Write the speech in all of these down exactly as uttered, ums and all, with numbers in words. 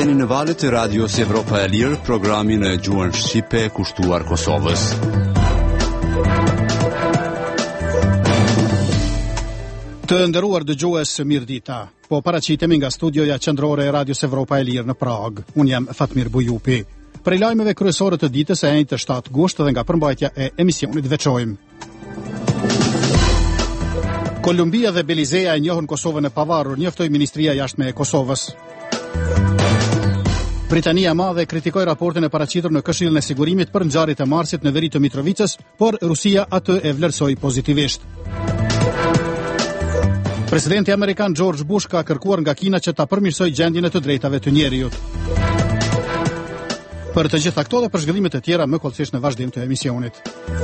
Jeni në valët e Radios Evropa e Lirë, programin e gjuhën shqipe kushtuar Kosovës. Të nderuar dëgjues, mirëdita. Po paraqitemi nga studioja qendrore e Radios Evropa e Lirë në Prag. Unë jam Fatmir Bujupi. Prej lajmeve kryesore të ditës e njëjtë shtatë gusht dhe nga përmbajtja e emisionit veçojmë. Kolumbia dhe Belizea e njohën Kosovën e pavarur, njoftoi Ministria e Jashtme e Kosovës. Britania Madhe kritikoi raportin e paraqitur në Këshillin e Sigurimit për ngjarjet e marsit në veri të Mitrovicës, por Rusia atë e vlerësoi pozitivisht. Presidenti amerikan George Bush ka kërkuar nga Kina që ta përmirësojë gjendjen e të drejtave të njerëzit. Për të gjitha këto dhe për zhvillimet e tjera më kollësisht në vazhdim të emisionit.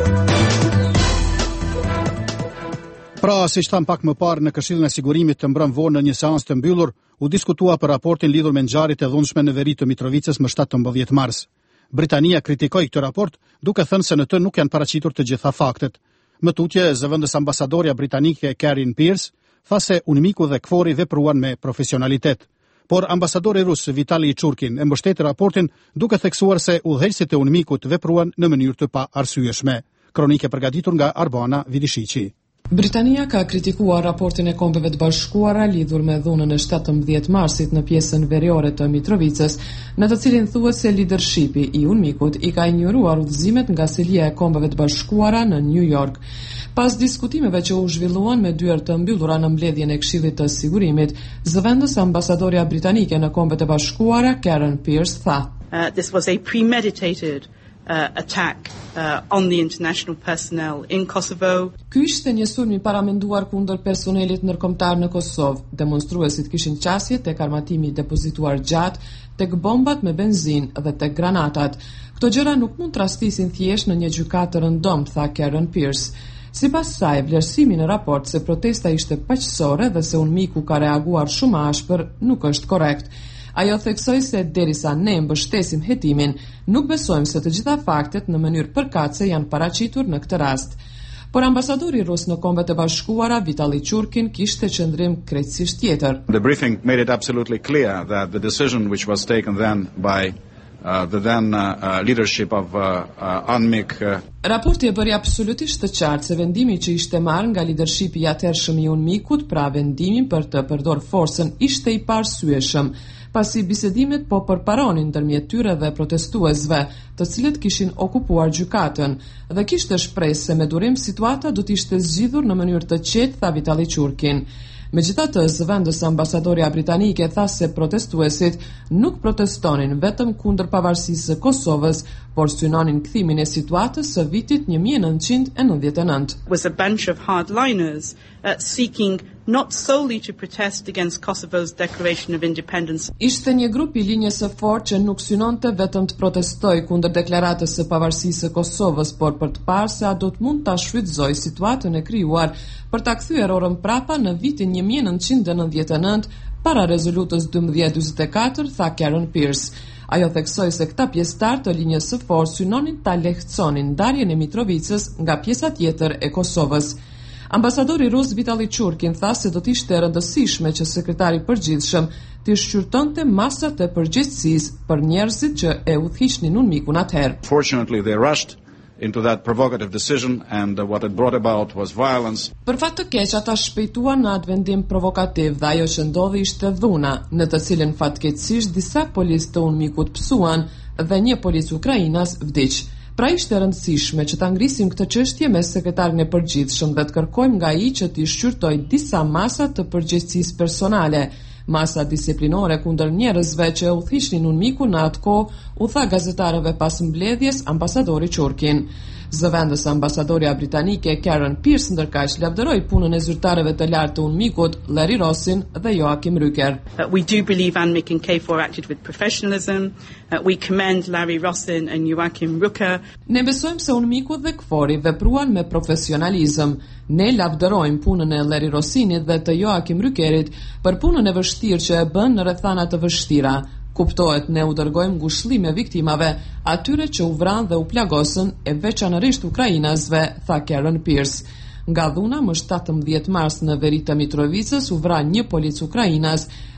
Pra, si që tham pak më parë, në Këshillin e Sigurimit të mbrëm vonë në një seancë të mbyllur, u diskutua për raportin lidhur me ngjarjet e dhunshme në veri të Mitrovicës më shtatëmbëdhjetë mars. Britania kritikoi këtë raport, duke thënë se në të nuk janë paraqitur të gjitha faktet. Më tutje, zëvendës ambasadorja britanike Karen Pierce tha se UNMIK-u dhe K F O R-i vepruan me profesionalitet. Por ambasadori rus Vitali Churkin e mbështeti raportin duke theksuar se udhëheqësit e UNMIK-ut vepruan në mënyrë të pa arsyeshme. Kronike përgatitur nga Arbana Vidishiqi. Britania ka kritikuar raportin e Kombeve të Bashkuara lidhur me dhunën e shtatëmbëdhjetë marsit në pjesën veriore të Mitrovicës, në të cilin thuhet se leadershipi i UNMIK-ut i ka injoruar udhëzimet nga Selia e Kombeve të Bashkuara në New York. Pas diskutimeve që u zhvilluan me dyert të mbyllura në mbledhjen e Këshillit të Sigurimit, zëvendës ambasadorja britanike në Kombet e Bashkuara Karen Pierce tha: Uh, this was a premeditated Uh, attack uh, on the international personnel in Kosovo. Ky ishte një sulm i paramenduar kundër personelit ndërkombëtar në Kosovë. Demonstruesit kishin qasje tek armatimi depozituar gjatë, tek bombat me benzinë dhe tek granatat. Këto gjëra nuk mund të rastisin thjesht në një gjykatë të rëndomt, tha Karen Pierce. Sipas saj, vlerësimi në raport se protesta ishte paqësore dhe se UNMIK-u ka reaguar shumë ashpër nuk është korrekt. Ajo theksoi se derisa ne mbështesim hetimin, nuk besojmë se të gjitha faktet në mënyrë përkatëse janë paraqitur në këtë rast. Por ambasadori rus në Kombet e Bashkuara Vitali Churkin kishte qëndrim krejtësisht tjetër. The briefing made it absolutely clear that the decision which was taken then by Uh, the then uh, uh, leadership of uh, uh, UNMIK. Uh... Raporti e bëri absolutisht të qartë se vendimi që ishte marrë nga leadershipi i atëhershëm i UNMIK-ut, pra vendimin për të përdorur forcën, ishte i parsyeshëm, pasi bisedimet po përparonin ndërmjet tyre dhe protestuesve, të cilët kishin okupuar gjykatën, dhe kishte shpresë se me durim situata do të ishte zgjidhur në mënyrë të qetë, tha Vitali Churkin. Megjithatë, zëvendës ambasadorja britanike tha se protestuesit nuk protestonin vetëm kundër pavarësisë së Kosovës, por synonin kthimin e situatës së vitit një mijë e nëntëqind e nëntëdhjetë e nëntë. Was a bunch of hardliners uh, seeking not solely to protest against Kosovo's declaration of independence. Ishte një grup i linjës së fortë që nuk synonte vetëm të protestojë kundër deklaratës së pavarësisë së Kosovës, por për të parë se a do të mund ta shfrytëzojë situatën e krijuar për ta kthyer orën prapa në vitin një mijë e nëntëqind e nëntëdhjetë e nëntë para rezolutës dymbëdhjetë dyzet e katër, tha Karen Pierce. Ajo theksoi se këta pjesëtar të linjës së fortë synonin ta lehtësonin ndarjen e Mitrovicës nga pjesa tjetër e Kosovës. Ambasadori rus Vitali Churkin tha se do të ishte rëndësishme që sekretari i përgjithshëm të shqyrtonte masat e përgjegjësisë për njerëzit që e udhëhiqnin UNMIK-un atëherë. Fortunately they rushed into that provocative decision and uh, what it brought about was violence. Për fat të keq ata shpejtuan në atë vendim provokativ dhe ajo që ndodhi ishte dhuna, në të cilën fatkeqësisht disa policë të UNMIK-ut psuan dhe një polic ukrainas vdiq. Pra ishte rëndësishme që ta ngrisim këtë çështje me sekretarin e përgjithshëm dhe të kërkojmë nga ai që t'i shqyrtojë disa masa të përgjegjësisë personale, masa disiplinore kundër njerëzve që udhëhiqnin UNMIK-un në atë kohë, u tha gazetarëve pas mbledhjes ambasadori Churkin. Zëvendës ambasadorja britanike Karen Pierce ndërkaq lavdëroi punën e zyrtarëve të lartë të UNMIK-ut, Larry Rossin dhe Joachim Rücker. Uh, we do believe UNMIK and K F O R acted with professionalism. Uh, we commend Larry Rossin and Joachim Rücker. Ne besojmë se UNMIK-u dhe K F O R-i vepruan me profesionalizëm. Ne lavdërojmë punën e Larry Rossinit dhe të Joachim Rückerit për punën e vështirë që e bën në rrethana të vështira. Kuptohet, ne u dërgojmë ngushëllime viktimave, atyre që u vranë dhe u plagosën, e veçanërisht ukrainasve, tha Karen Pierce. Nga dhuna më shtatëmbëdhjetë mars në veri të Mitrovicës u vra një polic ukrainas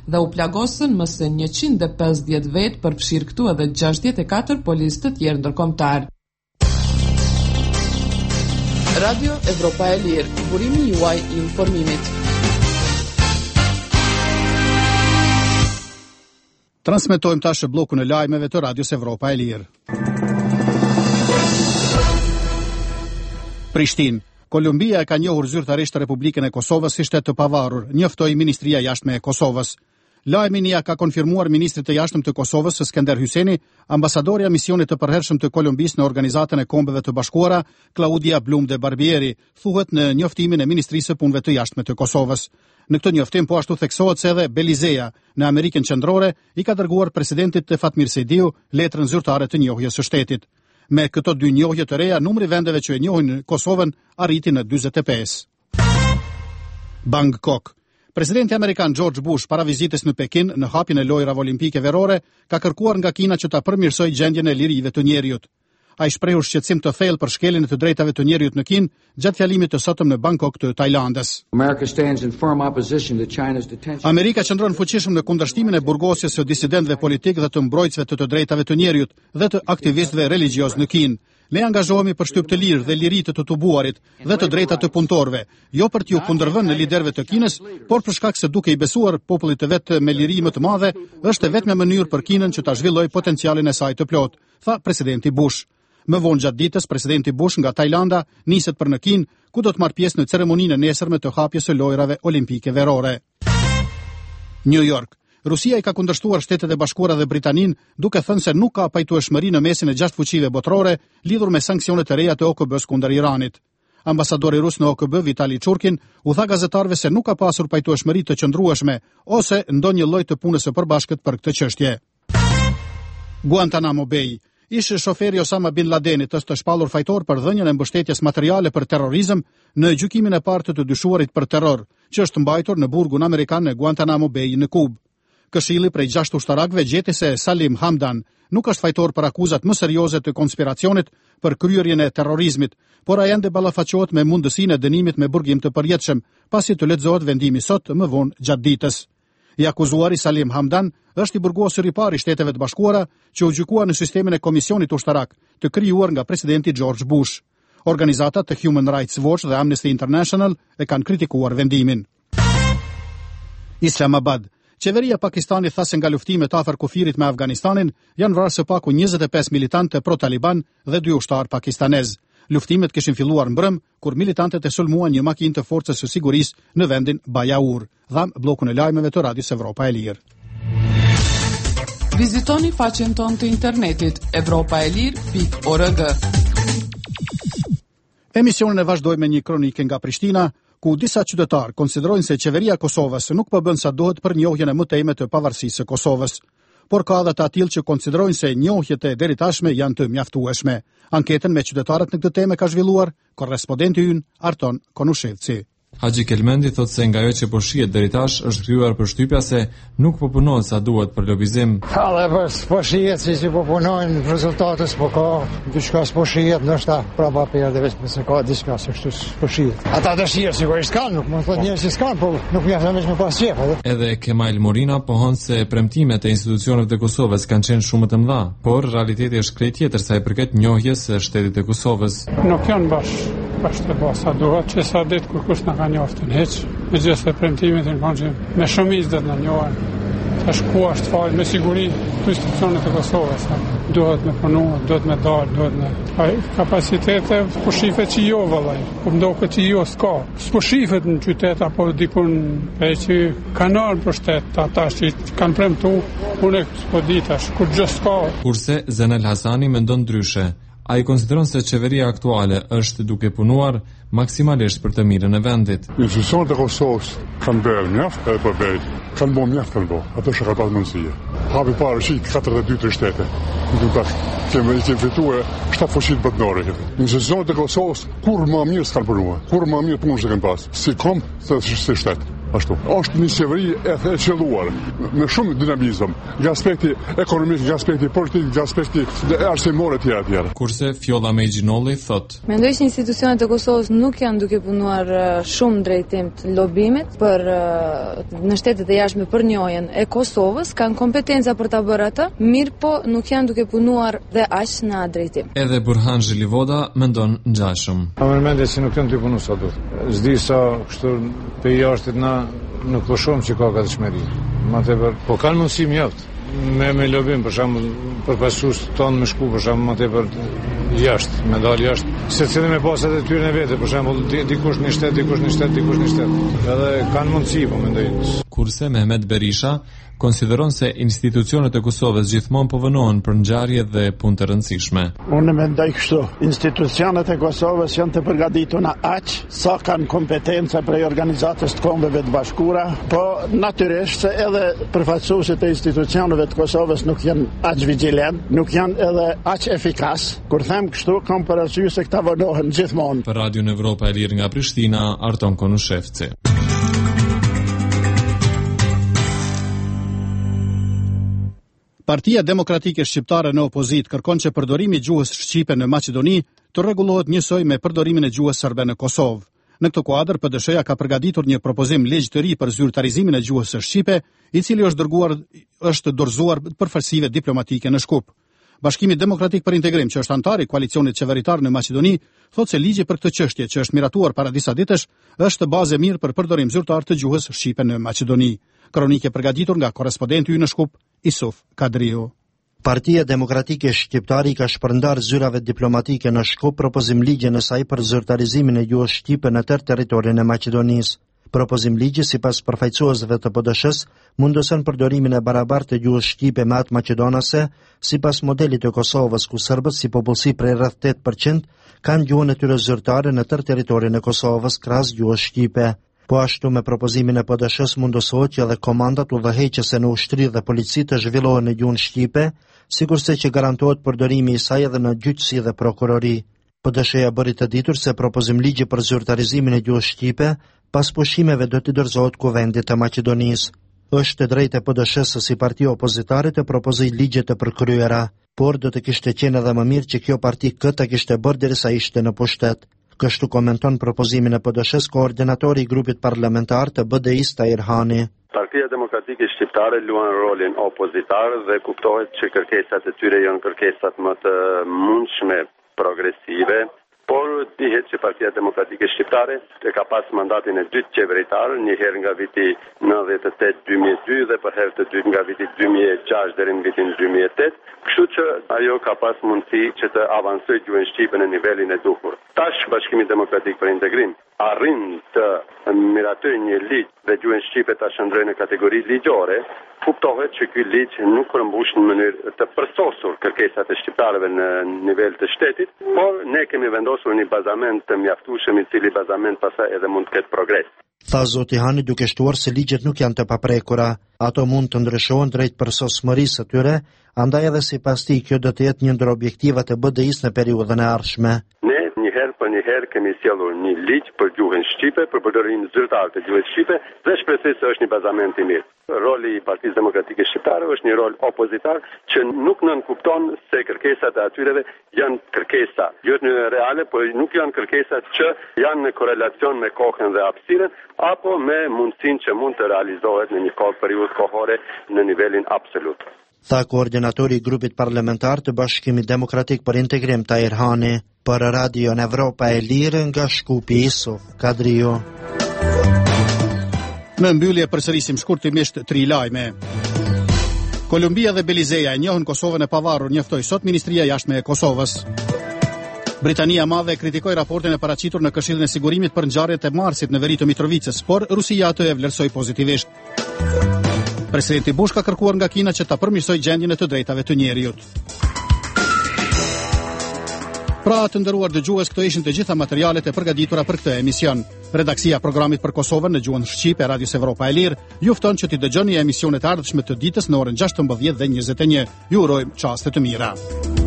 dhe u plagosën më së njëqind e pesëdhjetë vetë, përfshirë këtu edhe gjashtëdhjetë e katër policë të tjerë ndërkombëtar. Radio Evropa e Lirë, burimi juaj i informimit. Transmetojmë tash bllokun e lajmeve të Radios Evropa e Lirë. Prishtinë. Kolumbia e ka njohur zyrtarisht Republikën e Kosovës si shtet të pavarur, njoftoi Ministria e Jashtme e Kosovës. Lajmin ia ka konfirmuar ministri i jashtëm të Kosovës, Skender Hyseni, ambasadori i misionit të përhershëm të Kolumbisë në Organizatën e Kombeve të Bashkuara, Claudia Blum de Barbieri, thuhet në njoftimin e Ministrisë së Punëve të Jashtme të Kosovës. Në këtë njoftim po ashtu theksohet se edhe Belizeja në Amerikën Qendrore i ka dërguar presidentit të Fatmir Sejdiu letrën zyrtare të njohjes së shtetit. Me këto dy njohje të reja, numri vendeve që e njohin Kosovën arriti në dyzet e pesë. Bangkok. Presidenti amerikan George Bush para vizitës në Pekin në hapjen e lojrave olimpike verore ka kërkuar nga Kina që ta përmirësojë gjendjen e lirive të njerëzit. Ai shprehu shqetësim të thellë për shkeljen e të drejtave të njerëzit në Kinë gjatë fjalimit të sotëm në Bangkok të Tajlandës. Amerika qëndron fuqishëm në kundërshtimin e burgosjes së disidentëve politikë dhe të mbrojtësve të të drejtave të njerëzit dhe të aktivistëve religjioz në Kinë. Ne angazhohemi për shtyp të lirë dhe liri të të tubuarit dhe të drejta të punëtorëve, jo për t'ju kundërvënë në liderëve të Kinës, por për shkak se duke i besuar popullit të vet me liri më të madhe, është e vetmja mënyrë për Kinën që ta zhvillojë potencialin e saj të plot, tha presidenti Bush. Më vonë gjatë ditës, presidenti Bush nga Tajlanda niset për në Kinë, ku do të marrë pjesë në ceremoninë e nesërme të hapjes së lojrave olimpike verore. New York. Rusia i ka kundërshtuar Shtetet e Bashkuara dhe Britaninë, duke thënë se nuk ka pajtueshmëri në mesin e gjashtë fuqive botërore lidhur me sanksionet e reja të O K B-s kundër Iranit. Ambasadori rus në O K B, Vitali Churkin, u tha gazetarëve se nuk ka pasur pajtueshmëri të qëndrueshme ose ndonjë lloj të punës së përbashkët për këtë çështje. Guantanamo Bay. Ish shoferi Osama Bin Ladenit është shpallur fajtor për dhënien e mbështetjes materiale për terrorizëm në gjykimin e parë të të dyshuarit për terror, që është mbajtur në burgun amerikan në Guantanamo Bay në Kubë. Këshilli prej gjashtë ushtarakëve gjeti se Salim Hamdan nuk është fajtor për akuzat më serioze të konspiracionit për kryerjen e terrorizmit, por ai ende ballafaqohet me mundësinë e dënimit me burgim të përjetshëm, pasi të lexohet vendimi sot më vonë gjatë ditës. I akuzuari Salim Hamdan është i burgosur i parë i Shteteve të Bashkuara që u gjykua në sistemin e komisionit ushtarak të krijuar nga presidenti George Bush. Organizatat të Human Rights Watch dhe Amnesty International e kanë kritikuar vendimin. Islamabad. Qeveria Pakistani tha se nga luftimet afër kufirit me Afganistanin janë vrarë së paku njëzet e pesë militantë pro-Taliban dhe dy ushtar pakistanez. Luftimet kishin filluar mbrëm kur militantët e sulmuan një makinë të forcës së sigurisë në vendin Bajaur. Dham bllokun e lajmeve të Radios Evropa e Lirë. Vizitoni faqen tonë të internetit evropaelir pikë org. Emisionin e vazhdoj me një kronike nga Prishtina, ku disa qytetarë konsiderojnë se qeveria e Kosovës nuk po bën sa duhet për njohjen e mëtejme të pavarësisë së Kosovës. Por ka edhe të atil që konsiderojnë se njohjet e deri tashme janë të mjaftueshme. Anketën me qytetarët në këtë temë ka zhvilluar korrespondenti ynë Arton Konushevci. Haxhi Kelmendi thot se nga ajo që po shihet deri tash është krijuar përshtypja se nuk po punohet sa duhet për lobizim. Alle po po shihet se si po punojnë rezultatet po ka, diçka s'po shihet, ndoshta prapa perde vetë se ka diçka se kështu po shihet. Ata dëshirë sigurisht kanë, nuk mund të thotë njerëz që s'kan, po nuk mjafton vetëm pas çep. Edhe Kemal Morina pohon se premtimet e institucioneve të Kosovës kanë qenë shumë të mëdha, por realiteti është krejt tjetër sa i përket njohjes së shtetit të Kosovës. Nuk janë bash bash të basa duhet që sa ditë kur kush na ka njoftën heq, me gjithë se premtimet e kanë që me shumicë do të na njohin. Tash ku është fal me siguri të institucionet e Kosovës. Duhet me punu, duhet me dalë, duhet me ai kapacitete po shifet që jo vallai. Po ndoket që jo s'ka. S'po shifet në qytet apo dikun e që kanal për shtet, ata që kanë premtu, unë s'po di tash kur gjë s'ka. Kurse Zenel Hasani mendon ndryshe. Ai konsideron se qeveria aktuale është duke punuar maksimalisht për të mirën e vendit. Institucionet e Kosovës kanë bërë mjaft edhe po bëjnë. Kanë bërë mjaft kanë bërë. Ato është ka pas mundësi. Hapi parë shi katërdhjetë e dy të shtete. Nuk ka kemë i fituar shtatë fushit botërore. Institucionet e Kosovës kur më mirë s'kan punuar. Kur më mirë punën që kanë pas. Si kom se si shtet. ashtu. Është një qeveri e the qelluar me shumë dinamizëm, nga aspekti ekonomik, nga aspekti politik, nga aspekti arsimor etj etj. Kurse Fjolla Mejgjinolli thot: Mendoj që institucionet e Kosovës nuk janë duke punuar shumë drejtim të lobimit për në shtetet e jashtme për njohjen e Kosovës, kanë kompetenca për ta bërë atë, mirë po nuk janë duke punuar dhe aq në atë drejtim. Edhe Burhan Zhilivoda mendon ngjashëm. Po mendoj se nuk janë të punuar sa duhet. S'di sa kështu pe jashtë na nuk po shohim që ka gatishmëri. Ma tepër, po kanë mundësi mjaft. Me me lobim për shembull për pasues tonë me shku për shembull më tepër jashtë, me dal jashtë. Secili me pasat e tyre në vete, për shembull dikush në shtet, dikush në shtet, dikush në shtet. Edhe kanë mundësi, po mendoj. Kurse Mehmet Berisha konsideron se institucionet e Kosovës gjithmonë po vënohen për ngjarje dhe punë të rëndësishme. Unë mendoj kështu, institucionet e Kosovës janë të përgatitura aq sa kanë kompetenca prej organizatës të kombeve të bashkuara, po natyrisht se edhe përfaqësuesit e institucioneve të Kosovës nuk janë aq vigjilent, nuk janë edhe aq efikas. Kur them kështu, kam parasysh se këta vënohen gjithmonë. Për Radion Evropa e Lirë nga Prishtina, Arton Konushevci. Partia Demokratike Shqiptare në opozit kërkon që përdorimi i gjuhës shqipe në Maqedoni të rregullohet njësoj me përdorimin e gjuhës serbe në Kosovë. Në këtë kuadër, P D S-ja ka përgatitur një propozim ligj të ri për zyrtarizimin e gjuhës së shqipe, i cili është dërguar është dorëzuar përfaqësive diplomatike në Shkup. Bashkimi Demokratik për Integrim, që është antar i koalicionit qeveritar në Maqedoni, thotë se ligji për këtë çështje, që është miratuar para disa ditësh, është bazë e mirë për përdorim zyrtar të gjuhës shqipe në Maqedoni. Kronikë e përgatitur nga korrespondenti ynë në Shkup, Isuf Kadriu. Partia Demokratike Shqiptare ka shpërndar zyrave diplomatike në Shkup propozim ligje në saj për zyrtarizimin e gjuhës shqipe në tërë territorin e Maqedonisë. Propozim ligji, sipas përfaqësuesve të P D S-s, mundoson përdorimin e barabartë të gjuhës shqipe me atë maqedonase, sipas modelit të Kosovës, ku serbët si popullsi prej rreth tetë përqind kanë gjuhën e tyre zyrtare në tërë territorin e Kosovës krahas gjuhës shqipe. Po ashtu me propozimin e P D S-s mundosohet që edhe komandat udhëheqëse në ushtri dhe polici të zhvillohen në gjuhën shqipe, sikurse që garantohet përdorimi i saj edhe në gjyqësi dhe prokurori. P D S-ja bëri të ditur se propozim ligji për zyrtarizimin e gjuhës shqipe pas pushimeve do të dorëzohet Kuvendit të Maqedonisë. Është e drejtë e P D S-s si parti opozitare të propozojë ligje të përkryera, por do të kishte qenë edhe më mirë që kjo parti këtë kishte bërë derisa ishte në pushtet. Kështu komenton propozimin e P D S-s koordinatori i grupit parlamentar të B D I-s Tahir Hani. Partia Demokratike Shqiptare luan rolin opozitar dhe kuptohet që kërkesat e tyre janë kërkesat më të mundshme progresive, por dihet që Partia Demokratike Shqiptare e ka pas mandatin e dytë qeveritar, një herë nga viti nëntëdhjetë e tetë dy mijë e dy dhe për herë të dytë nga viti dy mijë e gjashtë deri në vitin dy mijë e tetë, kështu që ajo ka pas mundësi që të avancojë gjuhën shqipe në nivelin e duhur. Tash Bashkimi Demokratik për Integrim arrin të miratojë një ligj dhe gjuhën shqipe ta shndrojë në kategori ligjore, kuptohet që ky ligj nuk përmbush në mënyrë të përsosur kërkesat e shqiptarëve në nivel të shtetit, por ne kemi vendosur një bazament të mjaftueshëm, i cili bazament pastaj edhe mund të ketë progres. Tha zoti Hani duke shtuar se ligjet nuk janë të paprekura, ato mund të ndryshohen drejt përsosmërisë së tyre, andaj edhe sipas tij kjo do të jetë një ndër objektivat e B D I-s në periudhën e ardhshme. Ne një herë për një herë kemi sjellur një ligj për gjuhën shqipe, për përdorimin zyrtar të gjuhës shqipe dhe shpresoj se është një bazament i mirë. Roli i Partisë Demokratike Shqiptare është një rol opozitar që nuk nënkupton se kërkesat e atyreve janë kërkesa, jo në reale, por nuk janë kërkesat që janë në korelacion me kohën dhe hapësirën apo me mundësinë që mund të realizohet në një kohë periudhë kohore në nivelin absolut. Tha koordinatori i grupit parlamentar të Bashkimit Demokratik për Integrim Tahir Hani. Për Radio Evropa e Lirë nga Shkupi, Isuf Kadriu. Në mbyllje përsërisim shkurtimisht tri lajme. Kolumbia dhe Belizeja e njohën Kosovën e pavarur, njoftoi sot Ministria e Jashtme e Kosovës. Britania Madhe kritikoi raportin e paraqitur në Këshillin e Sigurimit për ngjarjet e marsit në veri të Mitrovicës, por Rusia atë e vlerësoi pozitivisht. Presidenti Bush ka kërkuar nga Kina që ta përmirësojë gjendjen e të drejtave të njerëzit. Pra të nderuar dëgjues, këto ishin të gjitha materialet e përgatitura për këtë emision. Redaksia e programit për Kosovën në gjuhën shqipe e Radios Evropa e Lirë ju fton që t'i dëgjoni emisionet e ardhshme të ditës në orën gjashtëmbëdhjetë dhe njëzet e një. Ju urojmë çaste të mira.